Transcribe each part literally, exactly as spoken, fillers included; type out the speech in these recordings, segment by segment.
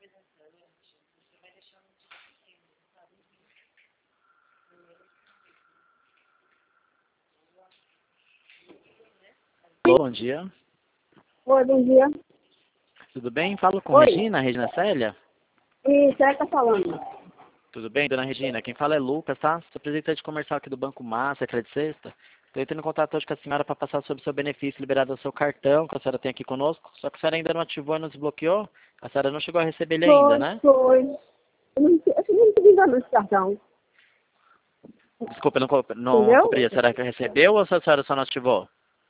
Alô, bom dia. Oi, bom dia. Tudo bem? Falo com Oi. Regina, Regina Célia. E você está falando? Tudo bem, dona Regina? Quem fala é Lucas, tá? Sou representante comercial aqui do Banco Master, Credit Sexta. Estou entrando em contato hoje com a senhora para passar sobre o seu benefício liberado do seu cartão, que a senhora tem aqui conosco. Só que a senhora ainda não ativou e não desbloqueou. A senhora não chegou a receber ele ainda, Foi, né? foi. Eu não, eu não recebi ainda não esse cartão. Desculpa, eu não, co- não Entendeu? cobri. A senhora recebeu ou a senhora só não ativou?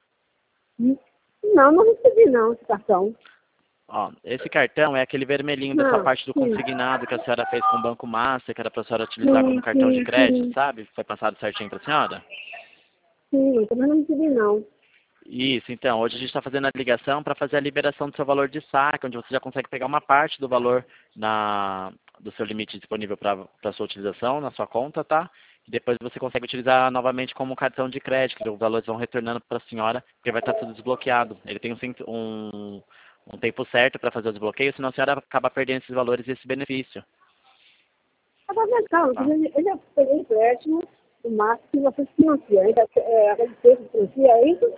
Não, não recebi não esse cartão. Ó, esse cartão é aquele vermelhinho dessa Não, parte do sim. consignado que a senhora fez com o Banco Master, que era para a senhora utilizar como Sim, cartão de sim, crédito, sim. sabe? Foi passado certinho para a senhora? Sim, também não recebi não. Isso, então, hoje a gente está fazendo a ligação para fazer a liberação do seu valor de saque, onde você já consegue pegar uma parte do valor na, do seu limite disponível para a sua utilização na sua conta, tá? E depois você consegue utilizar novamente como cartão de crédito, os valores vão retornando para a senhora, porque vai estar tudo desbloqueado. Ele tem um, cent- um, um tempo certo para fazer o desbloqueio, senão a senhora acaba perdendo esses valores e esse benefício. Agora, minha calma, Tá? eu já peguei empréstimo, o máximo que você financia. Ainda, é, a receita financia, é isso?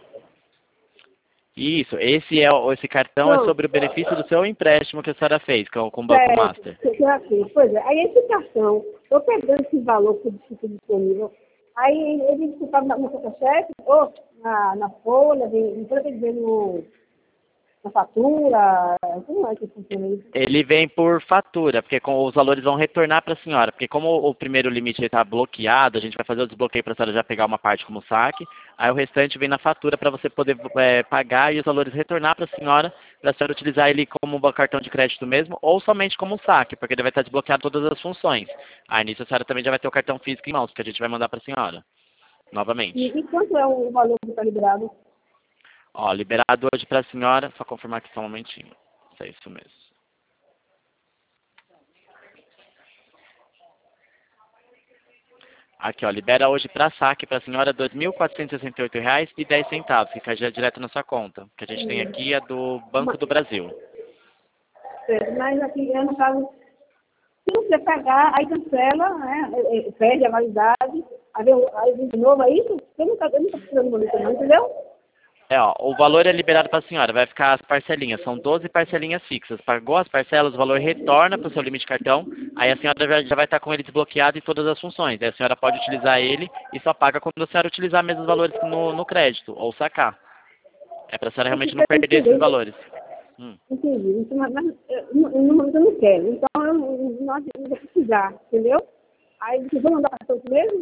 Isso, esse, é, o- esse cartão é Não, sobre o benefício do seu empréstimo que a senhora fez com, com o Banco certo. Master. Que é assim. Pois é, aí esse cartão, eu pegando esse valor que fica disponível, aí ele ficava na, na conta-cheque, ou na, na folha, vem, depois ele vem no, na fatura, como é que funciona isso? Ele vem por fatura, porque com, os valores vão retornar para a senhora. Porque como o primeiro limite está bloqueado, a gente vai fazer o desbloqueio para a senhora já pegar uma parte como saque. Aí o restante vem na fatura para você poder é, pagar e os valores retornar para a senhora, para a senhora utilizar ele como um cartão de crédito mesmo, ou somente como saque, porque ele vai estar desbloqueado todas as funções. Aí nisso a senhora também já vai ter o cartão físico em mãos, que a gente vai mandar para a senhora, E, novamente. e quanto é o valor que está liberado? Ó, liberado hoje para a senhora, só confirmar aqui só um momentinho. Se é isso mesmo. Aqui, ó, libera hoje para saque para a senhora dois mil quatrocentos e sessenta e oito reais e dez centavos, fica já direto na sua conta. O que a gente tem Hum, aqui é do Banco Mas, do Brasil. certo, mas aqui, eu no caso, se você pagar, aí cancela, né, é, é, perde a validade, aí vem, o- aí vem de novo, é isso? Eu nunca eu nunca precisando de boleto não, entendeu? É, ó, o valor é liberado para a senhora, vai ficar as parcelinhas, são doze parcelinhas fixas. Pagou as parcelas, o valor retorna para o seu limite de cartão, aí a senhora já, já vai estar com ele desbloqueado em todas as funções. Aí a senhora pode utilizar ele e só paga quando a senhora utilizar mesmo os valores no, no crédito, ou sacar. É para a senhora Eu realmente não fiquei perder esses entendendo, valores. Hum. entendi, então, mas, mas eu, não- eu, não, eu não quero, então eu não, não adianta eu vou precisar, entendeu? Aí vocês vão mandar para todos mesmo?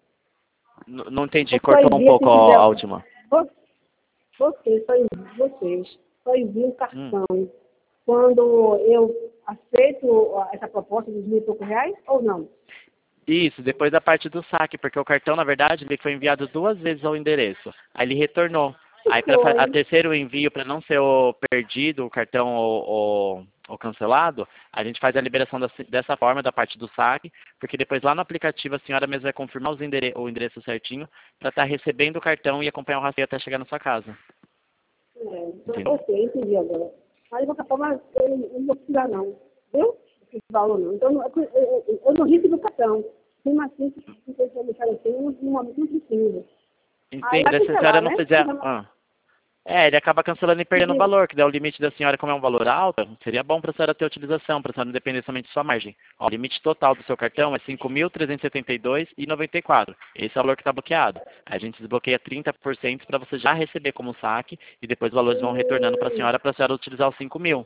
N- Não entendi, Ou só cortou um envia pouco quem ó, quiser, a última. vo- vocês, só envia, vocês, só enviam o Hum. cartão quando eu aceito essa proposta dos mil e poucos reais ou não? Isso, depois da parte do saque, porque o cartão, na verdade, ele foi enviado duas vezes ao endereço. Aí ele retornou. Que Aí, para a foi? terceiro envio, para não ser o perdido, o cartão ou, ou, ou cancelado, a gente faz a liberação dessa, dessa forma, da parte do saque, porque depois lá no aplicativo a senhora mesma vai confirmar os endere o endereço certinho para estar recebendo o cartão e acompanhar o rastreio até chegar na sua casa. É, Entendeu? ok, entendi agora. Mas de qualquer forma, eu eu não vou precisar não, viu? Esse valor não. Então, eu, eu, eu, eu não risco do cartão. Tem mais assim, se vocês vão deixar assim, no no momento não precisa. Aí vai Entende? Se a senhora cancelar, não né? fizer... Ah. É, ele acaba cancelando e perdendo o Entendi. valor, que daí o limite da senhora, como é um valor alto, seria bom para a senhora ter utilização, para a senhora não depender somente de sua margem. Ó, o limite total do seu cartão é cinco mil trezentos e setenta e dois reais e noventa e quatro centavos. Esse é o valor que está bloqueado. A gente desbloqueia trinta por cento para você já receber como saque e depois os valores vão retornando para a Hum, senhora para a senhora utilizar os cinco mil.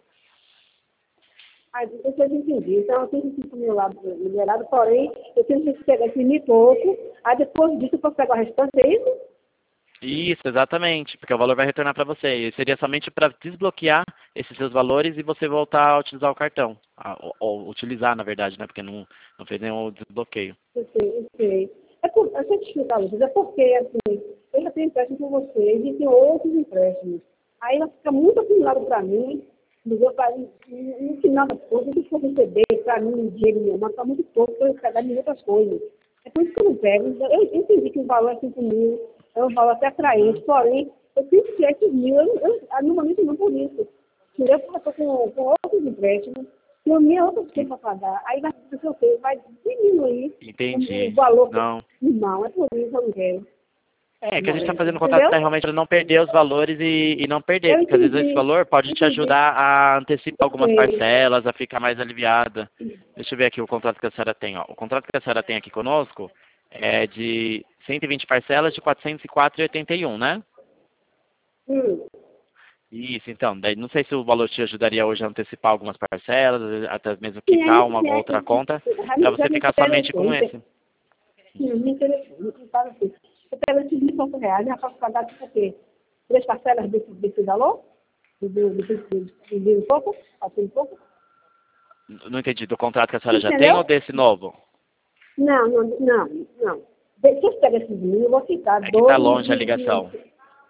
aí depois eu entendi. Então, eu tenho cinco mil lá liberado, porém, eu tenho que pegar esse mil e pouco, aí depois disso eu posso pegar o restante, é isso? Isso, exatamente, porque o valor vai retornar para você. E seria somente para desbloquear esses seus valores e você voltar a utilizar o cartão. Ah, ou, ou utilizar, na verdade, né? Porque não, não fez nenhum desbloqueio. Eu sei, eu sei. É por, deixa eu te explicar, Lucas, é porque, assim, eu já tenho empréstimo com vocês e tem outros empréstimos. Aí ela fica muito acumulada para mim, entendeu? Pra, no, no final das contas, o que for receber para mim, dinheiro meu, mas está muito pouco para eu pegar em outras coisas. É por isso que eu não pego. Então, eu entendi que o valor é cinco mil, é um valor até atraente, Uhum. porém, eu tenho que tirar esses mil, eu, eu, no momento não por isso. Entendeu? Porque eu estou com, com outros empréstimos. E o meu é outro tempo para pagar. Aí vai, você vai diminuir Entendi. o, o valor. Não. Não, é por isso que eu não quero. É, que a gente está fazendo o contrato Entendeu? para realmente não perder os valores e, e não perder, Eu porque às vezes esse entendi. valor pode te Entendi. ajudar a antecipar algumas Ok. parcelas, a ficar mais aliviada. Deixa eu ver aqui o contrato que a senhora tem. Ó. O contrato que a senhora tem aqui conosco é de cento e vinte parcelas de quatrocentos e quatro reais e oitenta e um, né? Hum. Isso, então. Daí não sei se o valor te ajudaria hoje a antecipar algumas parcelas, até mesmo Sim, quitar aí uma sim, aí outra sim. conta, Já para me, já você me ficar somente interessou. com Me esse. Sim, me interessou. Me fala assim. Eu pego esses mil e poucos reais, já posso pagar tipo o quê? Três parcelas desse, desse valor? De, de, de, de, de mil e pouco? Quatrocentos e pouco? Não entendi. Do contrato que a senhora já tem ou Entendeu? desse novo? Não, não, não, não. Se eu pegar esses mil, eu vou ficar É que tá doze longe a de... ligação. de...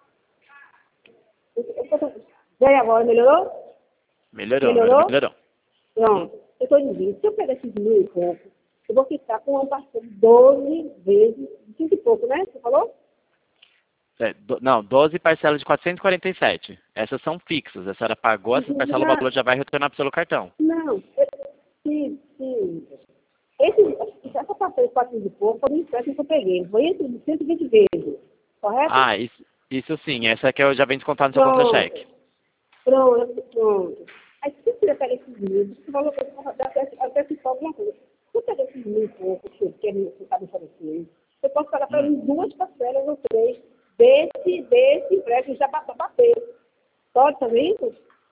Vem agora, melhorou? Melhorou, agora Melhorou? melhorou. Uhum. Pronto. Eu estou dizendo, se eu pegar esses mil e pouco, eu vou ficar com uma parcela de doze vezes, cinco e pouco, né? Você falou? É, do- não, doze parcelas de quatrocentos e quarenta e sete. Essas são fixas. A senhora pagou essa parcela, o Já, valor já vai retornar para o seu cartão. não, eu- sim, sim. Esse, essa parcela de quatrocentos e pouco foi um empréstimo que eu peguei. Foi entre cento e vinte vezes, correto? Ah, isso, isso sim. Essa que eu já venho descontar no seu Pronto, contra-cheque. pronto, pronto. Aí se você pegar esses mil, você falou que eu vou até, até citar alguma coisa. Se eu pegar esses mil e pouco que que você está me oferecendo, eu posso pagar para Hum. mim duas parcelas ou três desse, desse empréstimo já para bater. Pode fazer isso?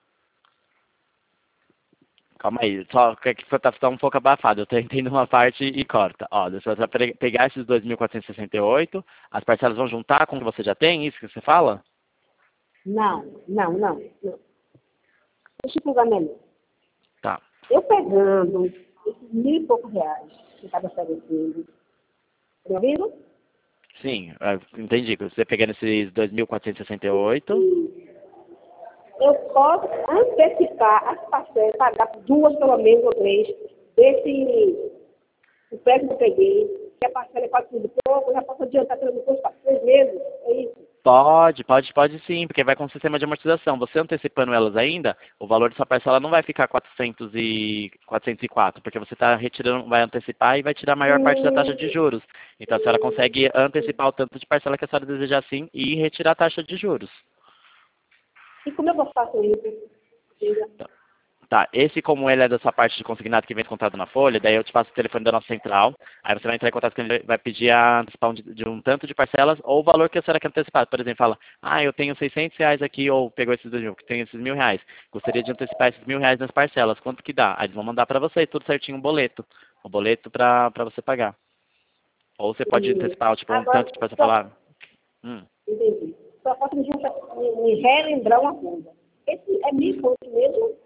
Calma aí, só que que tá, tá um pouco abafado. Eu tô entendendo uma parte e corta. Ó, deixa eu só pre- pegar esses dois mil quatrocentos e sessenta e oito, as parcelas vão juntar com o que você já tem, isso que você fala? Não, não, não, não. Deixa eu pegar melhor. Tá. Eu pegando esses mil e poucos reais que estava oferecendo, tá me ouvindo? Sim, é, entendi. Você pegando esses dois mil quatrocentos e sessenta e oito. Eu posso antecipar as parcelas, pagar duas, pelo menos, ou três, desse o prédio que eu peguei, que a parcela é quatrocentos e pouco, eu já posso adiantar pelo menos para três meses, é isso? Pode, pode, pode sim, porque vai com o sistema de amortização. Você antecipando elas ainda, o valor dessa parcela não vai ficar quatrocentos e quatrocentos e quatro, porque você está retirando, vai antecipar e vai tirar a maior parte da taxa Hum, de juros. Então a senhora consegue antecipar o tanto de parcela que a senhora desejar sim e retirar a taxa de juros. e como eu vou fazer isso? Diga. Tá, esse como ele é da sua parte de consignado que vem descontado na folha, daí eu te passo o telefone da nossa central, aí você vai entrar em contato com ele, vai pedir a antecipação de, de um tanto de parcelas ou o valor que a senhora quer antecipar. Por exemplo, fala, ah, eu tenho seiscentos reais aqui, ou pegou esses dois mil, que tem esses mil reais, gostaria de antecipar esses mil reais nas parcelas, quanto que dá? Aí eles vão mandar para você, tudo certinho, um boleto, um boleto para você pagar. Ou você pode E antecipar, tipo, um agora, tanto de parcela, só, falar, hum, entendi. Só posso me, me, me relembrar uma coisa. Esse é mil pontos mesmo?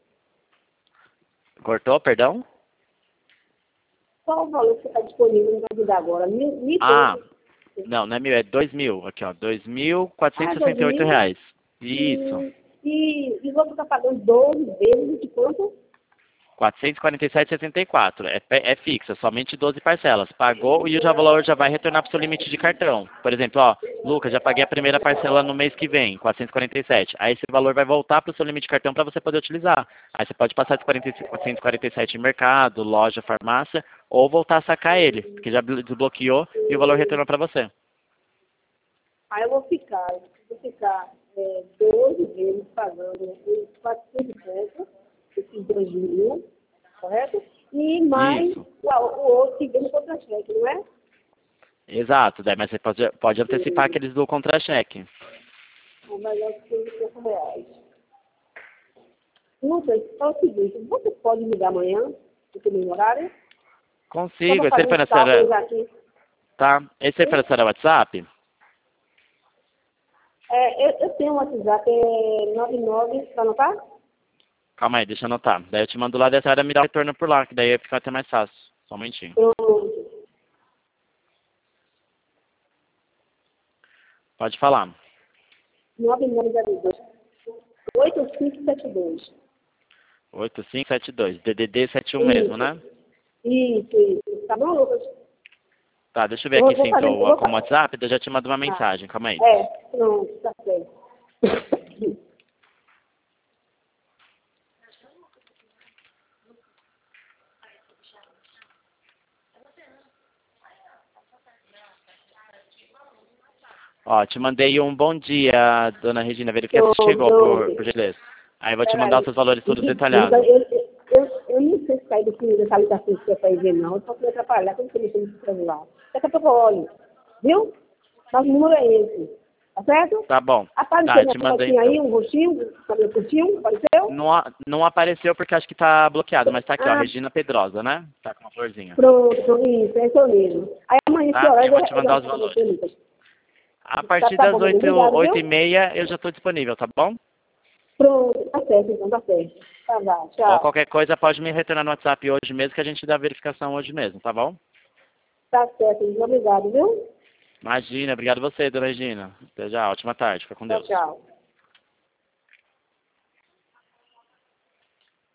cortou, perdão? Qual o valor que você está disponível no Brasil agora? Mil, mil Ah, pontos. não, não é mil, é dois mil, aqui ó, dois mil Ah, quatrocentos e dois sessenta e oito mil? reais. Isso. E, e, e você está pagando doze vezes de quanto? quatrocentos e quarenta e sete reais e setenta e quatro. É, pe- é fixa, somente doze parcelas. Pagou e o já- valor já vai retornar para o seu limite de cartão. Por exemplo, ó, Lucas, já paguei a primeira parcela no mês que vem, quatrocentos e quarenta e sete. Aí esse valor vai voltar para o seu limite de cartão para você poder utilizar. Aí você pode passar de quarenta e cinco quatrocentos e quarenta e sete em mercado, loja, farmácia, ou voltar a sacar ele, porque já blo- desbloqueou e o valor retornou para você. Aí eu vou ficar, vou ficar é, doze vezes pagando os quatrocentos e pouco, esses dois mil, correto? E mais Isso. o, o outro que vem no contra-cheque, não é? Exato, daí, mas você pode, pode antecipar aqueles do contra-cheque. O melhor que cem e poucos reais. Lucas, é o seguinte, você pode me ligar amanhã, no meu horário? Só Consigo, para esse aí fazer foi uns na senhora, cálculos aqui. tá? Esse aí foi na senhora WhatsApp? É, eu, eu tenho um WhatsApp, é nove nove, para anotar? Calma aí, deixa eu anotar. Daí eu te mando lá, dessa área me dá o retorno por lá, que daí fica até mais fácil. Só um momentinho. Pronto. Pode falar. nove nove zero dois, oito cinco sete dois. oito cinco sete dois. D D D setenta e um mesmo, Isso, né? isso, isso. Tá bom, Lucas? Tá, deixa eu ver Eu aqui se vou fazer, eu entrou vou como fazer. WhatsApp, daí eu já te mando uma Ah, mensagem. Calma aí. é, pronto, tá certo. Ó, te mandei um bom dia, dona Regina, verifica se chegou, por, por gentileza. Aí eu vou te mandar os seus valores todos detalhados. Eu, eu, eu, eu não sei se sair desse dessa ligação que você vai ver, não. Eu posso me atrapalhar quando você mexer no celular. Daqui a pouco eu olho. Viu? Mas o número é esse. Tá certo? Tá bom. Apareceu Tá, eu uma te mandei fotinha então. aí, um roxinho, cabelo curtinho, apareceu? Não, a- não apareceu porque acho que tá bloqueado, mas tá aqui, ó, Ah, Regina Pedrosa, né? Tá com uma florzinha. pronto, pronto, isso, é isso mesmo. Aí amanhã, esse Tá? horário, Eu vou eu te eu já mandar os vou fazer valores. Lucas. A Tá, partir tá das bom, oito, obrigado, oito e viu? meia eu já tô disponível, tá bom? Pronto, tá certo, então, tá certo. Tá, vai, Ou tchau. qualquer coisa pode me retornar no WhatsApp hoje mesmo que a gente dá a verificação hoje mesmo, tá bom? Tá certo, obrigado, viu? Imagina, obrigado você, dona Regina. Até já, ótima tarde, fica com Tchau, Deus. tchau.